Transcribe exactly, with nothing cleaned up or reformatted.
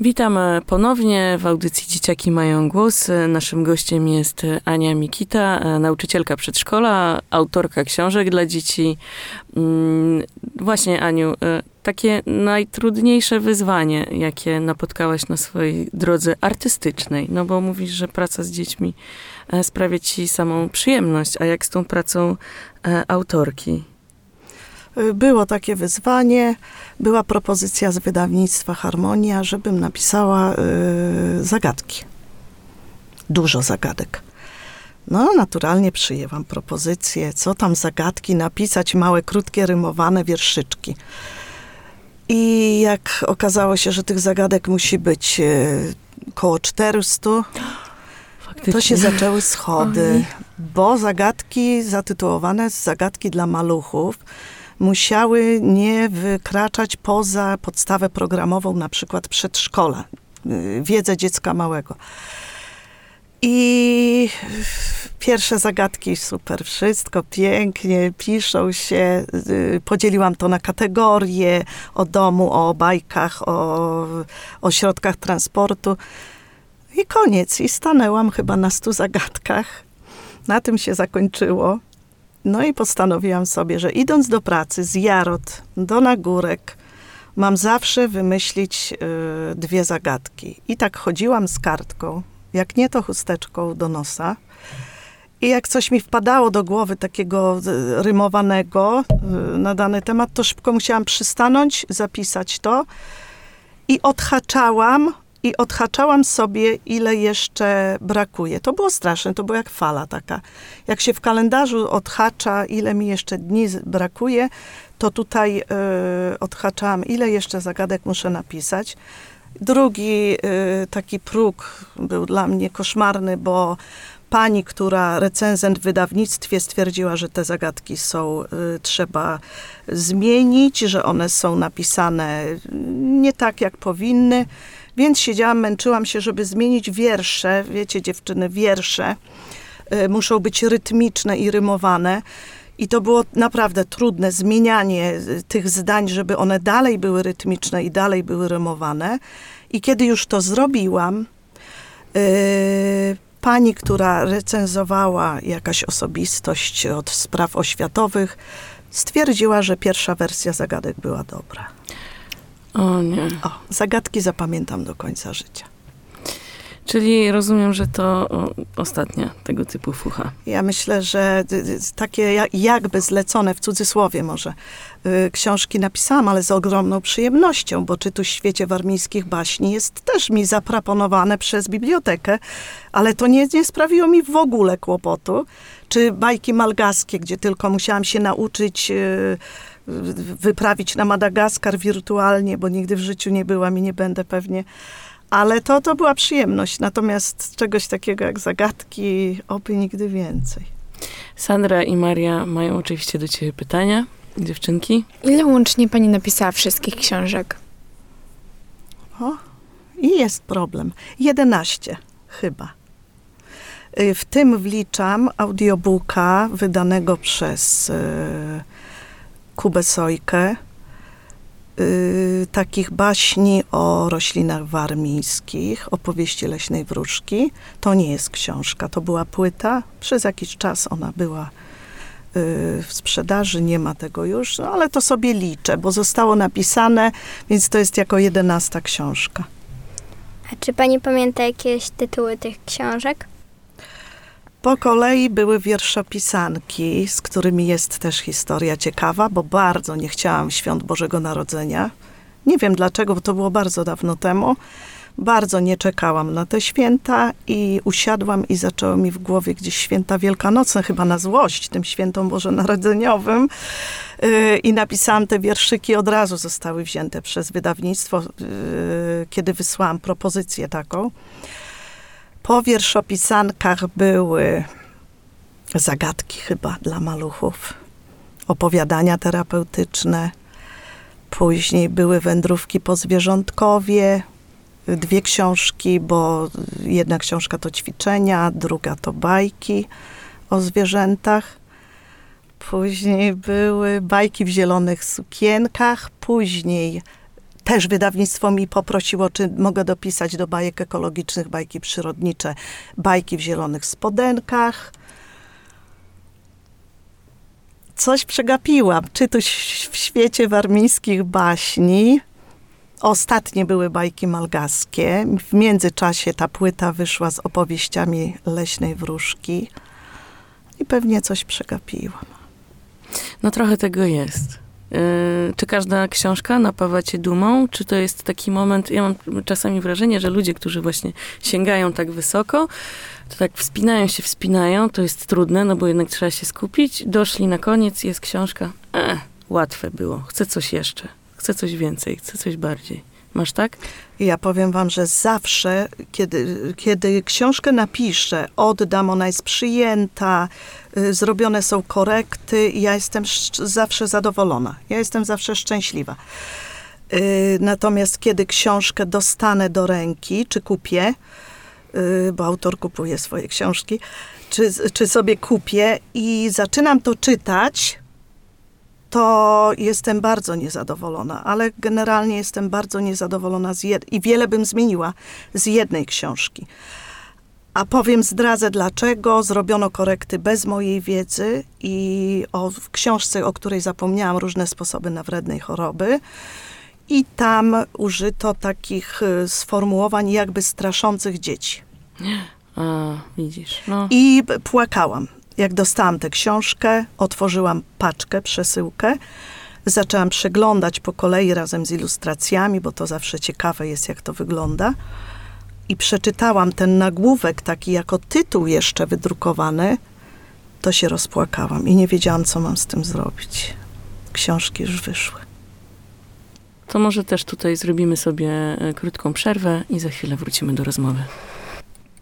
Witam ponownie w audycji Dzieciaki mają głos. Naszym gościem jest Ania Mikita, nauczycielka przedszkola, autorka książek dla dzieci. Właśnie, Aniu, takie najtrudniejsze wyzwanie, jakie napotkałaś na swojej drodze artystycznej, no bo mówisz, że praca z dziećmi sprawia ci samą przyjemność, a jak z tą pracą autorki? Było takie wyzwanie, była propozycja z wydawnictwa Harmonia, żebym napisała y, zagadki. Dużo zagadek. No, naturalnie przyjęłam propozycję, co tam zagadki, napisać małe, krótkie, rymowane wierszyczki. I jak okazało się, że tych zagadek musi być y, koło czterysta, Faktycznie. To się zaczęły schody, Oj. bo zagadki zatytułowane Zagadki dla maluchów musiały nie wykraczać poza podstawę programową, na przykład przedszkola, wiedzę dziecka małego. I pierwsze zagadki, super, wszystko pięknie, piszą się, podzieliłam to na kategorie, o domu, o bajkach, o, o środkach transportu. I koniec, i stanęłam chyba na stu zagadkach. Na tym się zakończyło. No i postanowiłam sobie, że idąc do pracy z Jarot do Nagórek, mam zawsze wymyślić y, dwie zagadki. I tak chodziłam z kartką, jak nie to chusteczką do nosa. I jak coś mi wpadało do głowy takiego y, rymowanego y, na dany temat, to szybko musiałam przystanąć, zapisać to. I odhaczałam, I odhaczałam sobie, ile jeszcze brakuje. To było straszne, to było jak fala taka. Jak się w kalendarzu odhacza, ile mi jeszcze dni brakuje, to tutaj y, odhaczałam, ile jeszcze zagadek muszę napisać. Drugi y, taki próg był dla mnie koszmarny, bo pani, która recenzent w wydawnictwie stwierdziła, że te zagadki są, y, trzeba zmienić, że one są napisane nie tak, jak powinny. Więc siedziałam, męczyłam się, żeby zmienić wiersze. Wiecie, dziewczyny, wiersze y, muszą być rytmiczne i rymowane. I to było naprawdę trudne, zmienianie y, tych zdań, żeby one dalej były rytmiczne i dalej były rymowane. I kiedy już to zrobiłam, y, pani, która recenzowała, jakaś osobistość od spraw oświatowych, stwierdziła, że pierwsza wersja zagadek była dobra. O nie. O, zagadki zapamiętam do końca życia. Czyli rozumiem, że to o, ostatnia tego typu fucha. Ja myślę, że takie jakby zlecone, w cudzysłowie może, y, książki napisałam, ale z ogromną przyjemnością, bo Czytuś w świecie warmińskich baśni jest też mi zaproponowane przez bibliotekę, ale to nie, nie sprawiło mi w ogóle kłopotu. Czy bajki malgaskie, gdzie tylko musiałam się nauczyć y, wyprawić na Madagaskar wirtualnie, bo nigdy w życiu nie byłam i nie będę pewnie. Ale to, to była przyjemność. Natomiast czegoś takiego jak zagadki, oby nigdy więcej. Sandra i Maria mają oczywiście do ciebie pytania. Dziewczynki? Ile łącznie pani napisała wszystkich książek? O, i jest problem. jedenaście chyba. W tym wliczam audiobooka wydanego przez y, Kubę Sojkę, y, takich baśni o roślinach warmińskich, opowieści leśnej wróżki. To nie jest książka, to była płyta. Przez jakiś czas ona była y, w sprzedaży, nie ma tego już, no, ale to sobie liczę, bo zostało napisane, więc to jest jako jedenasta książka. A czy pani pamięta jakieś tytuły tych książek? Po kolei były wierszopisanki, z którymi jest też historia ciekawa, bo bardzo nie chciałam Świąt Bożego Narodzenia. Nie wiem dlaczego, bo to było bardzo dawno temu. Bardzo nie czekałam na te święta i usiadłam i zaczęło mi w głowie gdzieś święta wielkanocne, chyba na złość tym świętom bożonarodzeniowym. Yy, I napisałam te wierszyki, od razu zostały wzięte przez wydawnictwo, yy, kiedy wysłałam propozycję taką. Po wierszopisankach były zagadki chyba dla maluchów, opowiadania terapeutyczne. Później były wędrówki po zwierzątkowie, dwie książki, bo jedna książka to ćwiczenia, druga to bajki o zwierzętach. Później były bajki w zielonych sukienkach, później też wydawnictwo mi poprosiło, czy mogę dopisać do bajek ekologicznych, bajki przyrodnicze, bajki w zielonych spodenkach. Coś przegapiłam. Czy to w świecie warmińskich baśni. Ostatnie były bajki malgaskie. W międzyczasie ta płyta wyszła z opowieściami Leśnej Wróżki. I pewnie coś przegapiłam. No trochę tego jest. Yy, czy każda książka napawa cię dumą? Czy to jest taki moment, ja mam czasami wrażenie, że ludzie, którzy właśnie sięgają tak wysoko, to tak wspinają się, wspinają, to jest trudne, no bo jednak trzeba się skupić. Doszli na koniec, jest książka. Eh, łatwe było. Chcę coś jeszcze. Chcę coś więcej. Chcę coś bardziej. Masz tak? Ja powiem wam, że zawsze, kiedy, kiedy książkę napiszę, oddam, ona jest przyjęta, y, zrobione są korekty, ja jestem sz- zawsze zadowolona. Ja jestem zawsze szczęśliwa. Y, natomiast kiedy książkę dostanę do ręki, czy kupię, y, bo autor kupuje swoje książki, czy, czy sobie kupię i zaczynam to czytać, to jestem bardzo niezadowolona, ale generalnie jestem bardzo niezadowolona z jed- i wiele bym zmieniła z jednej książki. A powiem, zdradzę dlaczego. Zrobiono korekty bez mojej wiedzy i o, w książce, o której zapomniałam, różne sposoby na wrednej choroby. I tam użyto takich y, sformułowań jakby straszących dzieci. A, widzisz. No. I b- płakałam. Jak dostałam tę książkę, otworzyłam paczkę, przesyłkę, zaczęłam przeglądać po kolei razem z ilustracjami, bo to zawsze ciekawe jest, jak to wygląda. I przeczytałam ten nagłówek, taki jako tytuł jeszcze wydrukowany, to się rozpłakałam i nie wiedziałam, co mam z tym zrobić. Książki już wyszły. To może też tutaj zrobimy sobie e, krótką przerwę i za chwilę wrócimy do rozmowy.